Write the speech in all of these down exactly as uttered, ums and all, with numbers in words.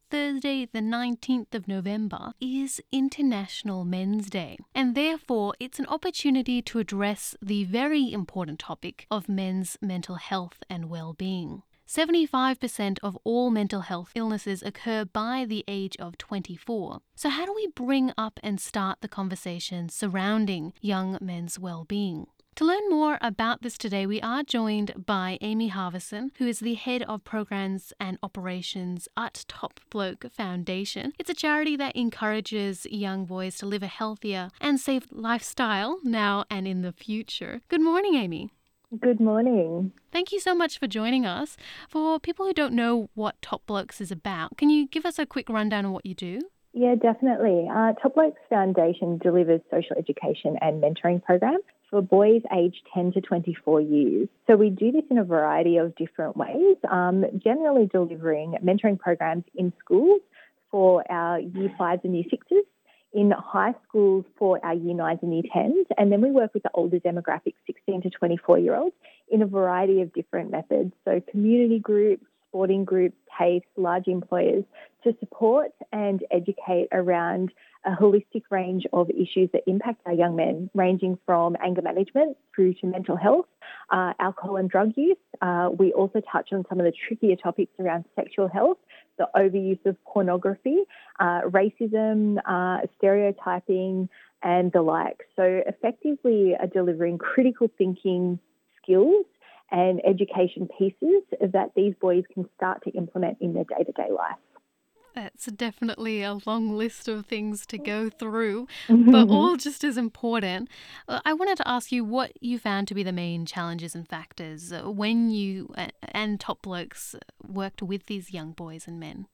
Thursday, the nineteenth of November, is International Men's Day, and therefore it's an opportunity to address the very important topic of men's mental health and well-being. seventy-five percent of all mental health illnesses occur by the age of twenty-four. So how do we bring up and start the conversation surrounding young men's well-being? To learn more about this today, we are joined by Amy Harvison, who is the Head of Programs and Operations at Top Bloke Foundation. It's a charity that encourages young boys to live a healthier and safe lifestyle now and in the future. Good morning, Amy. Good morning. Thank you so much for joining us. For people who don't know what Top Blokes is about, can you give us a quick rundown on what you do? Yeah, definitely. Uh, Top Blokes Foundation delivers social education and mentoring programs for boys aged ten to twenty-four years. So we do this in a variety of different ways, um, generally delivering mentoring programs in schools for our year fives and year sixes, in high schools for our year nines and year tens, and then we work with the older demographics, sixteen to twenty-four year olds, in a variety of different methods. So community groups, sporting groups, TAFEs, large employers, to support and educate around a holistic range of issues that impact our young men, ranging from anger management through to mental health, uh, alcohol and drug use. Uh, we also touch on some of the trickier topics around sexual health, the overuse of pornography, uh, racism, uh, stereotyping, and the like. So effectively uh, delivering critical thinking skills and education pieces that these boys can start to implement in their day-to-day life. That's definitely a long list of things to go through, but all just as important. Uh, I wanted to ask you what you found to be the main challenges and factors uh, when you uh, and Top Blokes worked with these young boys and men.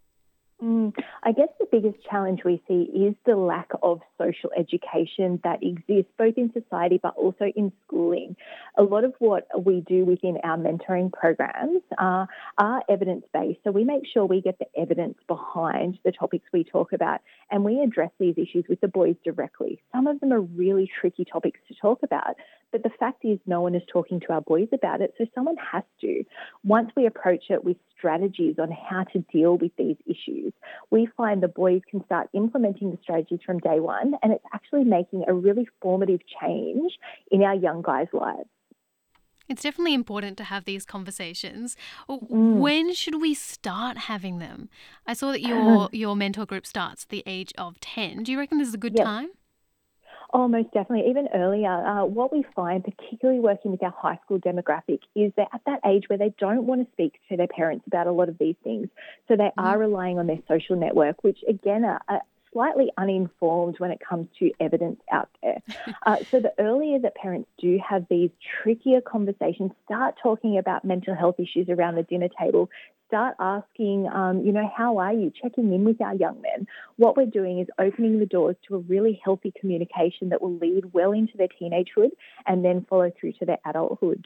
Mm, I guess the biggest challenge we see is the lack of social education that exists both in society but also in schooling. A lot of what we do within our mentoring programs uh, are evidence-based, so we make sure we get the evidence behind the topics we talk about and we address these issues with the boys directly. Some of them are really tricky topics to talk about, but the fact is no one is talking to our boys about it, so someone has to. Once we approach it with strategies on how to deal with these issues, we find the boys can start implementing the strategies from day one, and it's actually making a really formative change in our young guys' lives. It's definitely important to have these conversations. Mm. When should we start having them? I saw that your your mentor group starts at the age of ten. Do you reckon this is a good Yep. time? Oh, most definitely. Even earlier, uh, what we find, particularly working with our high school demographic, is they're at that age where they don't want to speak to their parents about a lot of these things. So they are relying on their social network, which again are, are slightly uninformed when it comes to evidence out there. Uh, so the earlier that parents do have these trickier conversations, start talking about mental health issues around the dinner table, start asking, um, you know, how are you? Checking in with our young men. What we're doing is opening the doors to a really healthy communication that will lead well into their teenagehood and then follow through to their adulthood.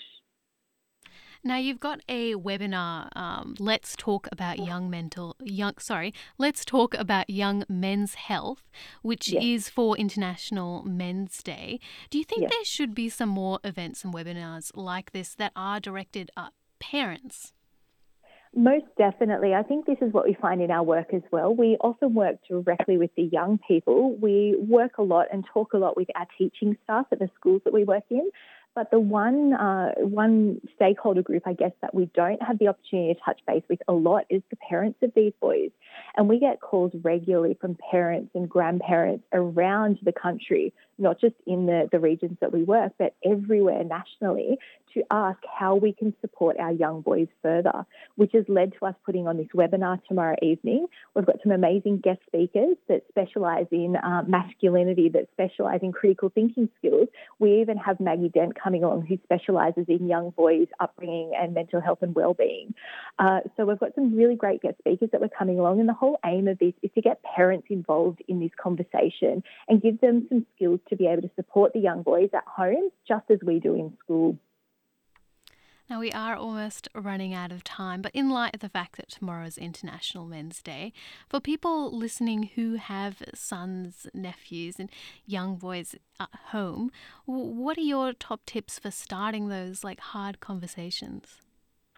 Now you've got a webinar. Um, let's talk about young mental young. Sorry, let's talk about young men's health, which Yes. is for International Men's Day. Do you think Yes. there should be some more events and webinars like this that are directed at parents? Most definitely. I think this is what we find in our work as well. We often work directly with the young people. We work a lot and talk a lot with our teaching staff at the schools that we work in. But the one uh, one stakeholder group, I guess, that we don't have the opportunity to touch base with a lot is the parents of these boys. And we get calls regularly from parents and grandparents around the country, not just in the, the regions that we work, but everywhere nationally, to ask how we can support our young boys further, which has led to us putting on this webinar tomorrow evening. We've got some amazing guest speakers that specialise in uh, masculinity, that specialise in critical thinking skills. We even have Maggie Dent coming along who specialises in young boys' upbringing and mental health and wellbeing. Uh, so we've got some really great guest speakers that were coming along, and the whole aim of this is to get parents involved in this conversation and give them some skills to be able to support the young boys at home, just as we do in school. Now, we are almost running out of time, but in light of the fact that tomorrow is International Men's Day, for people listening who have sons, nephews, and young boys at home, what are your top tips for starting those like hard conversations?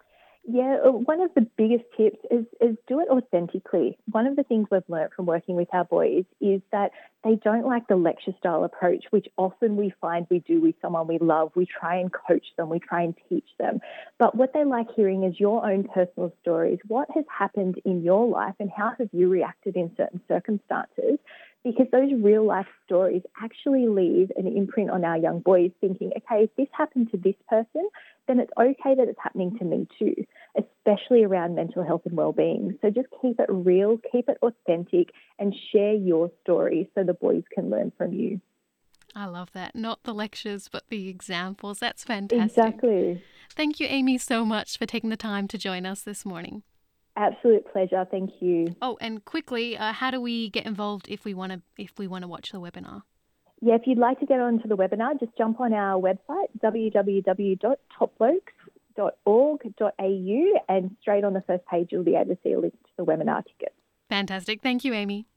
Yeah, uh, one of the biggest tips is, is do it authentically. One of the things we've learnt from working with our boys is that they don't like the lecture style approach, which often we find we do with someone we love. We try and coach them, we try and teach them. But what they like hearing is your own personal stories. What has happened in your life and how have you reacted in certain circumstances? Because those real life stories actually leave an imprint on our young boys thinking, okay, if this happened to this person, then it's okay that it's happening to me too, especially around mental health and well-being. So just keep it real, keep it authentic, and share your story so the boys can learn from you. I love that. Not the lectures, but the examples. That's fantastic. Exactly. Thank you, Amy, so much for taking the time to join us this morning. Absolute pleasure. Thank you. Oh, and quickly, uh, how do we get involved if we want to if we want to watch the webinar? Yeah, if you'd like to get onto the webinar, just jump on our website, w w w dot top blokes dot org dot a u, and straight on the first page you'll be able to see a link to the webinar ticket. Fantastic. Thank you, Amy.